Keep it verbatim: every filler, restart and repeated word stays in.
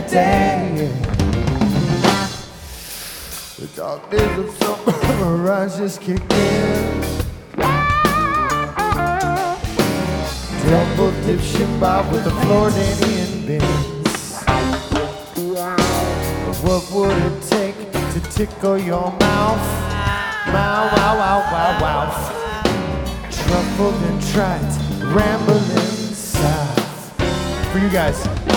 day. The dark days of summer rise just kicked in. Double dipshit bob with the Floridian bins. What would it take to tickle your mouth? Wow, wow, wow, wow, wow. Truffled and trite, rambling south. For you guys.